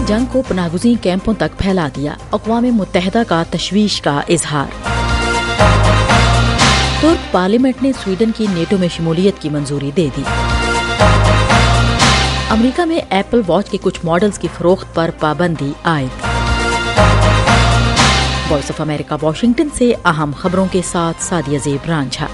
जंग को पनाहगुज़ीन कैंपों तक फैला दिया, अक़वाम मुत्तहिदा का तशवीश का इजहार। तुर्क पार्लियामेंट ने स्वीडन की नेटो में शमूलियत की मंजूरी दे दी। अमेरिका में एप्पल वॉच के कुछ मॉडल्स की फरोख्त पर पाबंदी आयद। वॉइस ऑफ अमेरिका वाशिंगटन से अहम खबरों के साथ सादिया ज़ेब रांझा।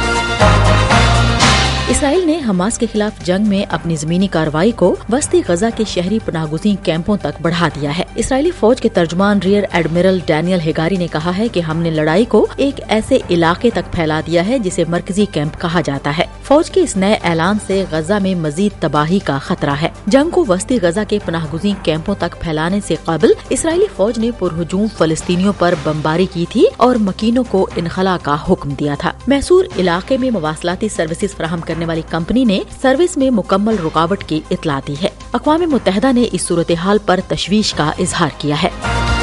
इसराइल ने हमास के खिलाफ जंग में अपनी जमीनी कार्रवाई को वस्ती गजा के शहरी पनाहगुज़ीन कैंपों तक बढ़ा दिया है। इसराइली फौज के तर्जमान रियर एडमिरल डैनियल हेगारी ने कहा है कि हमने लड़ाई को एक ऐसे इलाके तक फैला दिया है जिसे मरकजी कैंप कहा जाता है। फौज के इस नए ऐलान से गजा में मजीद तबाही का खतरा है। जंग को वस्ती गजा के पनाहगुज़ीन कैंपों तक फैलाने से कबल इसराइली फौज ने पुरहुजूम फलस्तीनियों पर बमबारी की थी और मकीनों को इनखला का हुक्म दिया था। मैसूर इलाके में मवासलाती सर्विसेज फराहम करने वाली कंपनी ने सर्विस में मुकम्मल रुकावट की इत्तला दी है। अक़वाम मुत्तहिदा ने इस सूरत हाल पर तशवीश का इजहार किया है।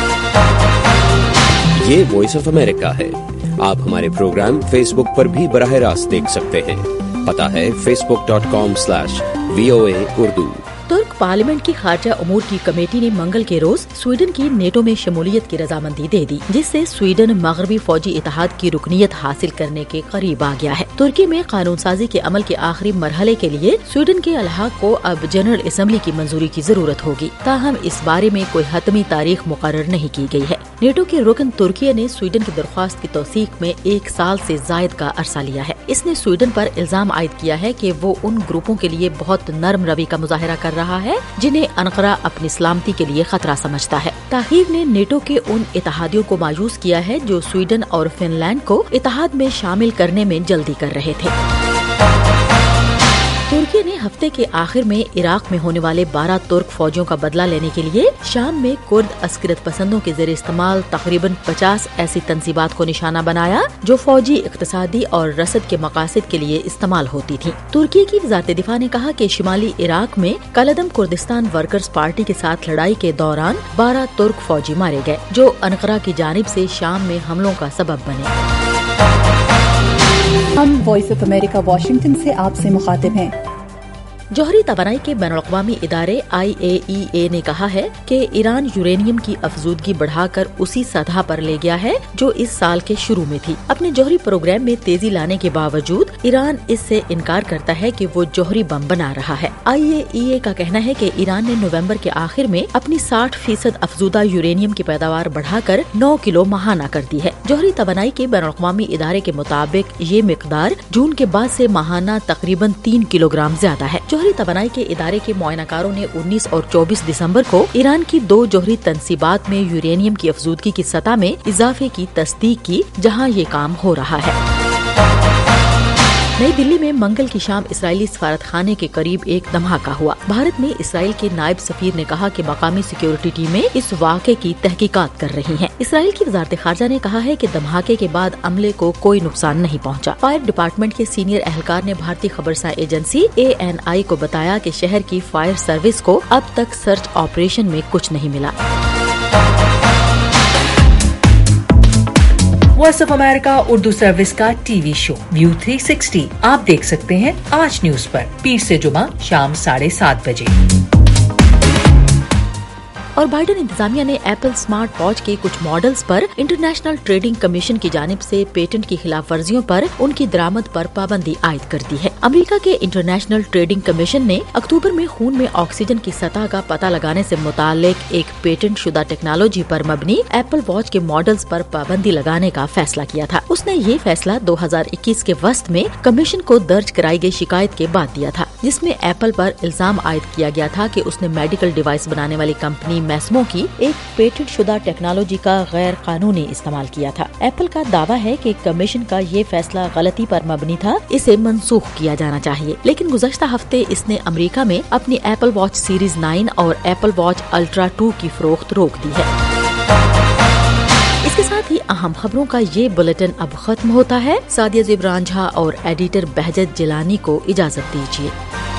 ये वॉइस ऑफ अमेरिका है। आप हमारे प्रोग्राम फेसबुक पर भी बराह रास्त देख सकते हैं। पता है facebook.com/VOA उर्दू। तुर्क पार्लियामेंट की खारजा उमूर की कमेटी ने मंगल के रोज स्वीडन की नेटो में शमूलियत की रजामंदी दे दी, जिससे स्वीडन मगरबी फौजी इत्तेहाद की रुकनियत हासिल करने के करीब आ गया है। तुर्की में कानून साजी के अमल के आखिरी मरहले के लिए स्वीडन के अलहाक को अब जनरल असम्बली की मंजूरी की जरूरत होगी। ताहम इस बारे में कोई हतमी तारीख मुकर्रर नहीं की गई है। नेटो के रुकन तुर्की ने स्वीडन की दरख्वास्त की तौसीक में 1 साल से जायद का अरसा लिया है। इसने स्वीडन पर इल्जाम आयद किया है कि वो उन ग्रुपों के लिए बहुत नरम रवि का मुजाहरा कर रहा है जिन्हें अनकरा अपनी सलामती के लिए खतरा समझता है। ताहीर ने नेटो के उन इत्तेहादियों को मायूस किया है जो स्वीडन और फिनलैंड को इत्तेहाद में शामिल करने में जल्दी कर रहे थे। तुर्की ने हफ्ते के आखिर में इराक में होने वाले 12 तुर्क फौजियों का बदला लेने के लिए शाम में कुर्द अस्किरत पसंदों के ज़ेरे इस्तेमाल तकरीबन 50 ऐसी तंसीबात को निशाना बनाया जो फौजी, इक्तिसादी और रसद के मकासद के लिए इस्तेमाल होती थी। तुर्की की वज़ारत दिफा ने कहा कि शिमाली इराक में कलदम कुर्दिस्तान वर्कर्स पार्टी के साथ लड़ाई के दौरान 12 तुर्क फौजी मारे गए, जो अनकरा की जानिब से शाम में हमलों का सबब बने। हम वॉइस ऑफ अमेरिका वाशिंगटन से आपसे मुखातिब हैं। जौहरी तवानाई के बैनुल-अक़वामी इदारे IAEA ने कहा है कि ईरान यूरेनियम की अफजूदगी बढ़ाकर उसी सतह पर ले गया है जो इस साल के शुरू में थी। अपने जौहरी प्रोग्राम में तेजी लाने के बावजूद ईरान इससे इनकार करता है कि वो जौहरी बम बना रहा है। IAEA का कहना है कि ईरान ने नवंबर के आखिर में अपनी 60% अफजूदा यूरेनियम की पैदावार बढ़ाकर 9 किलो माहाना कर दी है। जौहरी तवानाई के बैनुल-अक़वामी इदारे के मुताबिक ये मिकदार जून के बाद से माहाना तकरीबन 3 किलोग्राम ज्यादा है। जौहरी तवानाई के इदारे के मुआयनाकारों ने 19 और 24 दिसंबर को ईरान की 2 जौहरी तंसीबात में यूरेनियम की अफजूदगी की सतह में इजाफे की तस्दीक की, जहां ये काम हो रहा है। नई दिल्ली में मंगल की शाम इसराइली सफारत खाने के करीब एक धमाका हुआ। भारत में इसराइल के नायब सफीर ने कहा कि मकामी सिक्योरिटी टीमें इस वाक़े की तहकीकात कर रही हैं। इसराइल की वज़ारत ख़ारजा ने कहा है कि धमाके के बाद अमले को कोई नुकसान नहीं पहुंचा। फायर डिपार्टमेंट के सीनियर एहलकार ने भारतीय खबरसां एजेंसी ANI को बताया कि शहर की फायर सर्विस को अब तक सर्च ऑपरेशन में कुछ नहीं मिला। Voice of America Urdu service का टीवी शो व्यू 360 आप देख सकते हैं आज न्यूज पर पीर से जुमा शाम 7:30 बजे। और बाइडन इंतजामिया ने एप्पल स्मार्ट वॉच के कुछ मॉडल्स पर इंटरनेशनल ट्रेडिंग कमीशन की जानिब से पेटेंट की खिलाफ वर्जियों पर उनकी दरामद पर पाबंदी आयद कर दी है। अमेरिका के इंटरनेशनल ट्रेडिंग कमीशन ने अक्टूबर में खून में ऑक्सीजन की सतह का पता लगाने से मुताल्लिक एक पेटेंट शुदा टेक्नोलॉजी पर मबनी एप्पल वॉच के मॉडल्स पर पाबंदी लगाने का फैसला किया था। उसने ये फैसला 2021 के वस्त में कमीशन को दर्ज कराई गई शिकायत के बाद दिया था, जिसमें एप्पल पर इल्जाम आयद किया गया था कि उसने मेडिकल डिवाइस बनाने वाली कंपनी मैस्मो की एक पेटेंट शुदा टेक्नोलॉजी का गैर कानूनी इस्तेमाल किया था। एप्पल का दावा है कि कमीशन का ये फैसला गलती पर मबनी था, इसे मनसूख किया जाना चाहिए। लेकिन गुज़श्ता हफ्ते इसने अमेरिका में अपनी एप्पल वॉच सीरीज 9 और एप्पल वॉच अल्ट्रा 2 की फरोख्त रोक दी है। इसके साथ ही अहम खबरों का ये बुलेटिन अब खत्म होता है। सादिया ज़ेब रांझा और एडिटर बहजत जिलानी को इजाजत दीजिए।